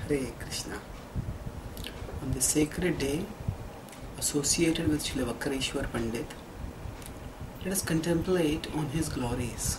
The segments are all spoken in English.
Hare Krishna. On this sacred day associated with Srila Vakreshwar Pandit, let us contemplate on his glories.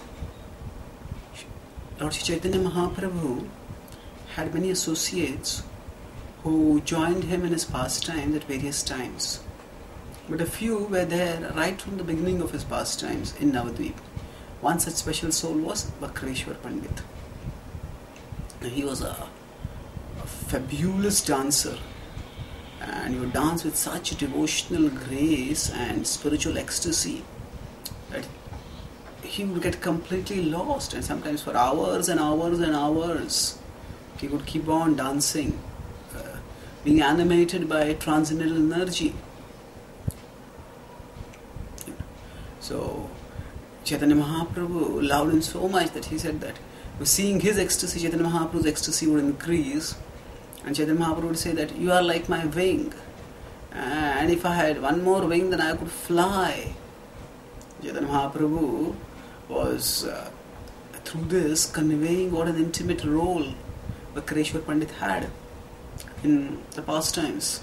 Lord Sri Chaitanya Mahaprabhu had many associates who joined him in his pastimes at various times. But a few were there right from the beginning of his pastimes in Navadvip. One such special soul was Vakreshwar Pandit. He was a fabulous dancer, and he would dance with such devotional grace and spiritual ecstasy that he would get completely lost, and sometimes for hours and hours and hours he would keep on dancing, being animated by transcendental energy. So Chaitanya Mahaprabhu loved him so much that he said that seeing his ecstasy, Chaitanya Mahaprabhu's ecstasy would increase, and Chaitanya Mahaprabhu would say that you are like my wing, and if I had one more wing then I could fly. Chaitanya Mahaprabhu was through this conveying what an intimate role Vakreshwar Pandit had in the pastimes.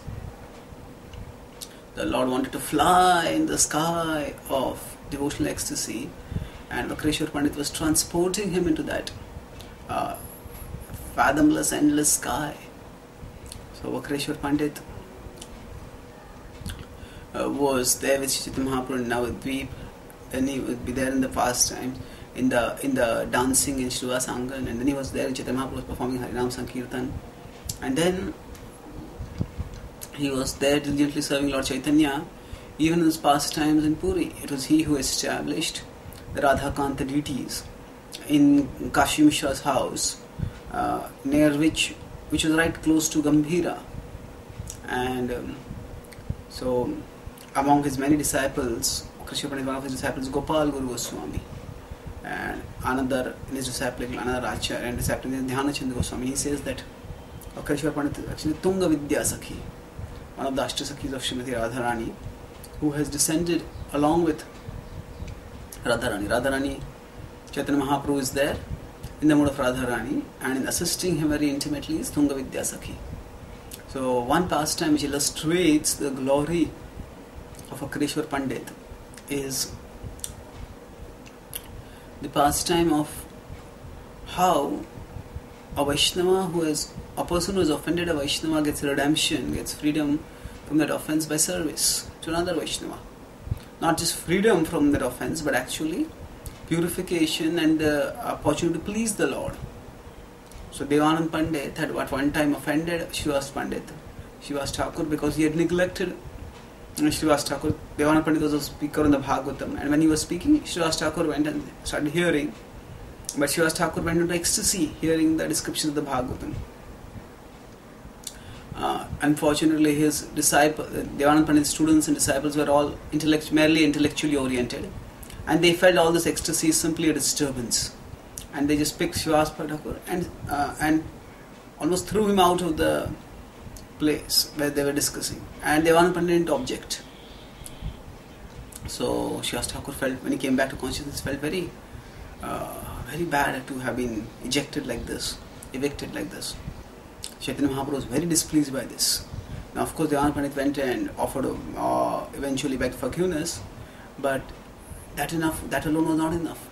The Lord wanted to fly in the sky of devotional ecstasy, and Vakreshwar Pandit was transporting him into that fathomless, endless sky. So Vakreshwar Pandit was there with Chaitanya Mahaprabhu in Navadvip. Then he would be there in the pastimes, in the dancing in Srivas Angan, and then he was there in Chaitanya Mahaprabhu was performing Harinam Sankirtan, and then he was there diligently serving Lord Chaitanya even in his pastimes in Puri. It was he who established the Radhakanta deities in Kashi Mishra's house, near which was right close to Gambhira. And so among his many disciples, Krishna Pandit, one of his disciples, Gopal Guru Goswami, and another in his disciple, another Acharya and disciple, Dhyanachand Goswami, he says that Krishna Pandit is actually Tunga Vidya Sakhi, one of the Ashtasakhis of Srimati Radharani, who has descended along with Radharani. Radharani, Chaitanya Mahaprabhu is there in the mood of Radharani, and in assisting him very intimately is Tunga Vidya Sakhi. So one pastime which illustrates the glory of Vakreshwar Pandit is the pastime of how a Vaishnava a person who has offended a Vaishnava gets redemption, gets freedom from that offense by service to another Vaishnava. Not just freedom from that offense, but actually purification and the opportunity to please the Lord. So Devanand Pandit had at one time offended Srivas Pandit, Srivas Thakur, because he had neglected Srivas Thakur. Devanand Pandit was a speaker in the Bhagavatam, and when he was speaking, Srivas Thakur went and started hearing, but Srivas Thakur went into ecstasy hearing the description of the Bhagavatam. Unfortunately, his disciple, Devanand Pandit's students and disciples were all merely intellectually oriented, and they felt all this ecstasy is simply a disturbance, and they just picked Srivas Thakur and almost threw him out of the place where they were discussing, and Devanand Pandit didn't object. So Srivas Thakur felt, when he came back to consciousness, felt very bad to have been evicted like this. Chaitanya Mahaprabhu was very displeased by this. Now, of course, Devanand Pandit went and offered, eventually begged forgiveness, but that alone was not enough.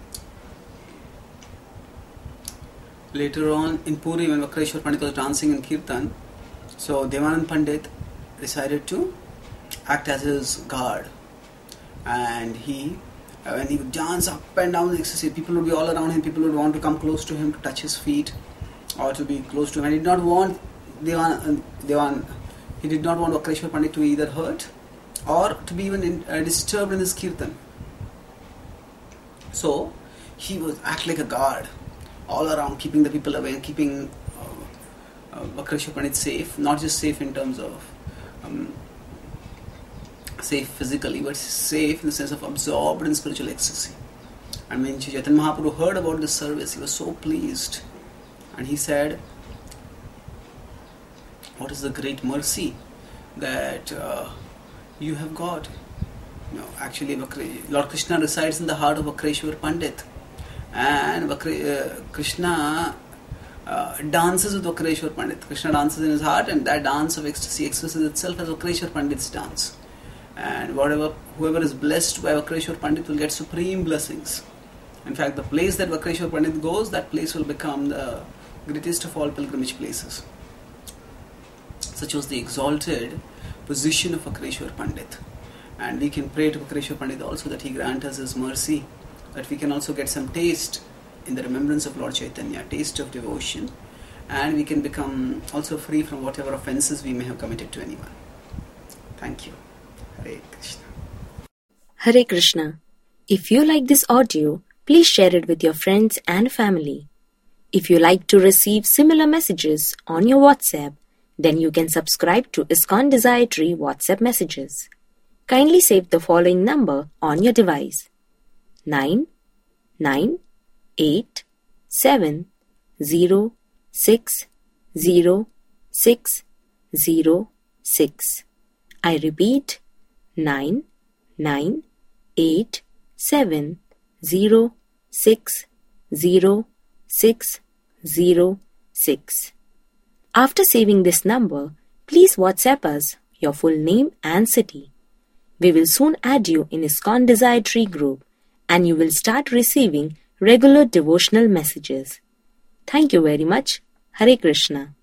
Later on in Puri, when Vakreshwar Pandit was dancing in Kirtan, so Devanand Pandit decided to act as his guard, and when he would dance up and down in ecstasy, people would be all around him, people would want to come close to him to touch his feet or to be close to him. And he did not want Vakreshwar Pandit to either hurt or to be even disturbed in his Kirtan. So he would act like a guard all around, keeping the people away, keeping Vakreshwar Pandit safe, not just safe in terms of safe physically, but safe in the sense of absorbed in spiritual ecstasy. And when Chaitanya Mahaprabhu heard about this service, he was so pleased, and he said, what is the great mercy that you have got? Actually, Lord Krishna resides in the heart of Vakreshwar Pandit, and Krishna dances with Vakreshwar Pandit. Krishna dances in his heart, and that dance of ecstasy expresses itself as Vakreshwar Pandit's dance. And whoever is blessed by Vakreshwar Pandit will get supreme blessings. In fact, the place that Vakreshwar Pandit goes, that place will become the greatest of all pilgrimage places. Such was the exalted position of Vakreshwar Pandit. And we can pray to Vakreshwar Pandit also that he grant us his mercy, that we can also get some taste in the remembrance of Lord Chaitanya, taste of devotion, and we can become also free from whatever offenses we may have committed to anyone. Thank you. Hare Krishna. Hare Krishna. If you like this audio, please share it with your friends and family. If you like to receive similar messages on your WhatsApp, then you can subscribe to ISKCON Desire Tree WhatsApp messages. Kindly save the following number on your device: 9987060606. I repeat, 9987060606. After saving this number, please WhatsApp us your full name and city. We will soon add you in ISKCON Desire Tree group, and you will start receiving regular devotional messages. Thank you very much. Hare Krishna.